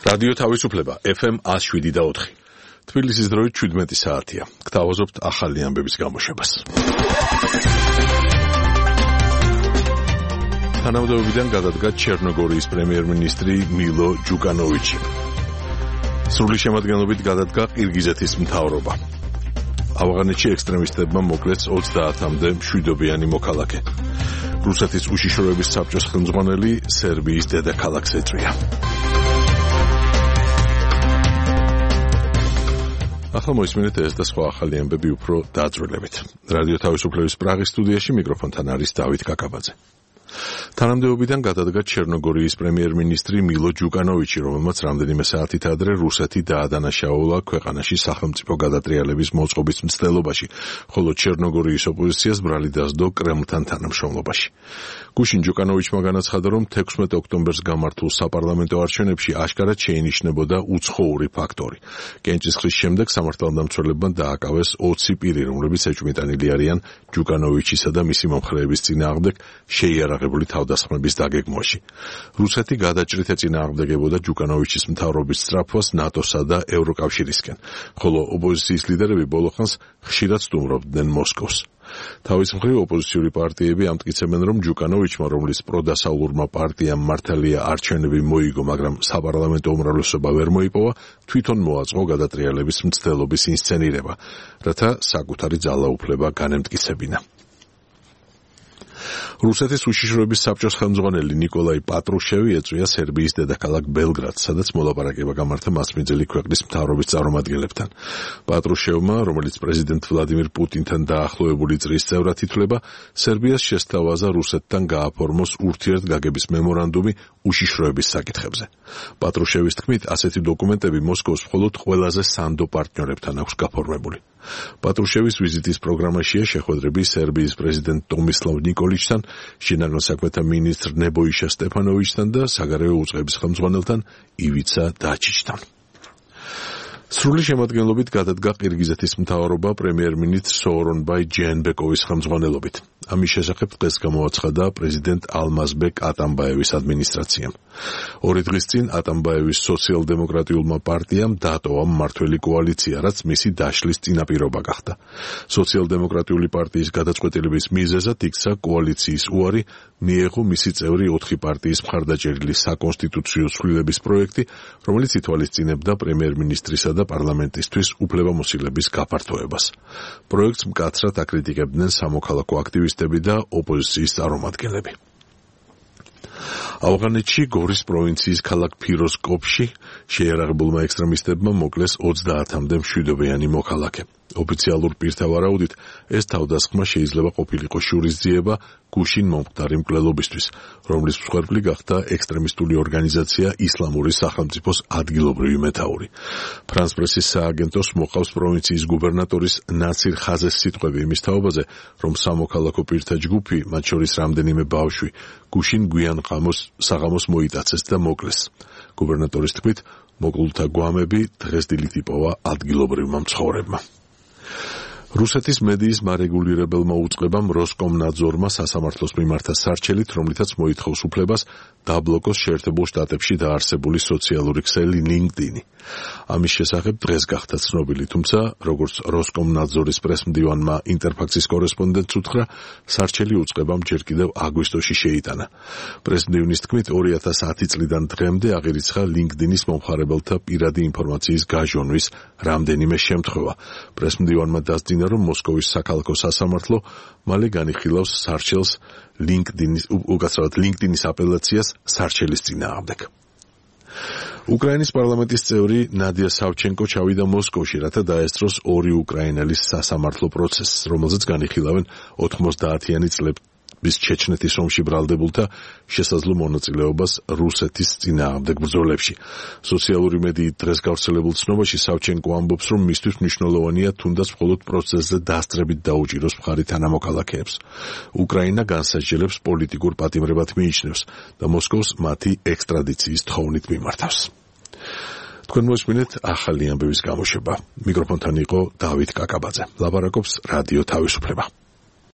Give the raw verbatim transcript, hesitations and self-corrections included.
რადიო თავისუფლება ეფ ემ one oh seven და four. თბილისის დროით seventeen საათია. გთავაზობთ ახალი ამბების გამოშვებას. თანამდებობიდან გადადგა ჩერნოგორიის პრემიერ-მინისტრი მილო ჯუკანოვიჩი. სრული შემადგენლობით გადადგა ყირგიზეთის მთავრობა. ავღანეთში ექსტრემისტებმა მოკლეს ოცდაათამდე მშვიდობიანი მოქალაქე. რუსეთის უშიშროების საბჭოს ხელმძღვანელი სერბიის დედაქალაქს ეწვია. ახლა მოისმინეთ ეს და სხვა ახალი ამბები უფრო დაძვრილებით. რადიო თავისუფლების პრაღის სტუდიაში მიკროფონთან არის დავით კაკაბაძე. თანამდებობიდან გადადგა ჩერნოგორიის პრემიერ-მინისტრი მილო ჯუკანოვიჩი, რომელმაც რამდენიმე საათით ადრე რუსეთი დაადანაშაულა ქვეყანაში სახელმწიფო გადატრიალების მოწყობის მცდელობაში, ხოლო ჩერნოგორიის ოპოზიციას ბრალი დასდო კრემლთან თანამშრომლობაში. გუშინ ჯუკანოვიჩმა განაცხადა, რომ თექვსმეტ ოქტომბერს გამართულ საპარლამენტო არჩევნებში აშკარად შეინიშნებოდა უცხოური ფაქტორი. კენჭისყრის შემდეგ სამართალდამცველებმა დააკავეს ოცი პირი, რომლებიც ეჭვმიტანილი არიან ჯუკანოვიჩისა და მისი მომხრეების წინააღმდეგ შეიარაღებული თავდასხმების დაგეგმვაში. რუსეთი გადაჭრით ეწინააღმდეგებოდა ჯუკანოვიჩის მთავრობის სწრაფვას ნატოსა და ევროკავშირისკენ, ხოლო ოპოზიციის ლიდერები ბოლოხანს ხშირად სტუმრობდნენ მოსკოვს. თავის მხრივ ოპოზიციური პარტიები ამტკიცებენ, რომ ჯუკანოვიჩმა, რომლის პროდასავლურმა პარტიამ მართალია არჩევნები მოიგო, მაგრამ საპარლამენტო უმრავლესობა ვერ მოიპოვა, თვითონ მოაწყო გადატრიალების მცდელობის ინსცენირება, რათა საკუთარი ძალაუფლება განემტკიცებინა. რუსეთის უშიშროების საბჭოს ხელმძღვანელი ნიკოლაი პატრუშევი ეწვია სერბიის დედაქალაქ ბელგრადს, სადაც მოლაპარაკება გამართა მასმიძელი ქვეყნის მთავრობის წარმომადგენლებთან. პატრუშევმა, რომელიც პრეზიდენტ ვლადიმირ პუტინთან დაახლოებული წრის წევრად ითვლება, სერბიას შესთავაზა რუსეთთან გააფორმოს ურთიერთგაგების მემორანდუმი უშიშროების საკითხებზე. პატრუშევის თქმით, ასეთი დოკუმენტები მოსკოვს მხოლოდ ყველაზე სანდო პარტნიორებთან აქვს გაფორმებული. პატრუშევის ვიზიტის პროგრამაშია შეხვედრები სერბიის პრეზიდენტ ტომისლავ ნიკოლიჩთან, შინაგან საქმეთა მინისტრ ნებოიშა სტეფანოვიჩთან და საგარეო უწყების ხელმძღვანელთან ივიცა დაჩიჩთან. სრული შემადგენლობით გადადგა ყირგიზეთის მთავრობა პრემიერ-მინისტრ სოორონბაი ჯეენბეკოვის ხელმძღვანელობით. ამის შესახებ დღეს გამოაცხადა პრეზიდენტ ალმაზბეკ ატამბაევის ადმინისტრაციამ. ორი დღის წინ ატამბაევის სოციალ-დემოკრატიულმა პარტიამ დატოვა მმართველი კოალიცია, რაც მისი დაშლის წინაპირობა გახდა. სოციალ-დემოკრატიული პარტიის გადაწყვეტილების მიზეზად იქცა კოალიციის უარი მიეღო მისი წევრი ოთხი პარტიის მხარდაჭერილი საკონსტიტუციო ცვლილების პროექტი, რომელიც ითვალისწინებდა პრემიერ-მინისტრისა და პარლამენტისთვის უფლებამოსილების გაფართოებას. პროექტს მკაცრად აკრიტიკებდნენ სამოქალაქო აქტივისტები და ოპოზიციის წარმომადგენლები. ავღანეთში გორის პროვინციის ქალაქ ფიროზკოპში შეიარაღებულმა ექსტრემისტებმა მოკლეს ოცდაათამდე მშვიდობიანი მოქალაქე. ოფიციალურ პირთა ვარაუდით, ეს თავდასხმა შეიძლება ყოფილიყო შურისძიება გუშინ მომხდარი მკვლელობისთვის, რომლის მსხვერპლი გახდა ექსტრემისტული ორგანიზაცია ისლამური სახელმწიფოს ადგილობრივი მეთაური. ფრანს პრესის სააგენტოს მოყავს პროვინციის გუბერნატორის ნაცირ ხაზეს სიტყვები იმის თაობაზე, რომ სამოქალაქო პირთა ჯგუფი, მათ შორის რამდენიმე ბავშვი, გუშინ გვიან ღამოს საღამოს მოიტაცეს და მოკლეს. გუბერნატორის თქმით, მოკლულთა გვამები დღეს დილით იპოვა ადგილობრივმა მცხოვრებმა. რუსეთის მედიის მარეგულირებელმა უწყებამ როსკომნაძორმა სასამართლოს მიმართა სარჩელით, რომლითაც მოითხოვს უფლებას დაბლოკოს შეერთებულ შტატებში დაარსებული სოციალური ქსელი ლინკდინი. ამის შესახებ დღეს გახდა ცნობილი, თუმცა, როგორც როსკომნაძორის პრესმდივანმა ინტერფაქსის კორესპონდენტს უთხრა, სარჩელი უწყებამ ჯერ კიდევ აგვისტოში შეიტანა. პრესმდივნის თქმით, ორი ათას ათი წლიდან დღემდე აღირიცხა ლინკდინის მომხმარებელთა პირადი ინფორმაციის გაჟონვის რამდენიმე შემთხვევა. პრესმდივანმა დასძინა, რომ მოსკოვის საქალაქო სასამართლო მალე განიხილავს სარჩელს ლინკდინის უკაცრავად ლინკდინის აპელაციას სარჩელის წინააღმდეგ. უკრაინის პარლამენტის წევრი ნადია სავჩენკო ჩავიდა მოსკოვში, რათა დაესწროს ორი უკრაინელის სასამართლო პროცესს, რომელზეც განიხილავენ ოთხმოცდაათიანი წლების ჩეჩნეთის ომში ბრალდებულთა შესაძლო მონაწილეობას რუსეთის წინააღმდეგ ბრძოლებში. სოციალური მედიით დღეს გავრცელებულ ცნობაში სავჩენკო ამბობს, რომ მისთვის მნიშვნელოვანია თუნდაც მხოლოდ პროცესზე დასწრებით დაუჭიროს მხარი თანამოქალაქეებს. უკრაინა განსაჯელებს პოლიტიკურ პატიმრებად მიიჩნევს და მოსკოვს მათი ექსტრადიციის თხოვნით მიმართავს. თქვენ მოსმინეთ ახალი ამბების გამოშვება. მიკროფონთან იყო დავით კაკაბაძე. ლაპარაკობს რადიო თავისუფლება.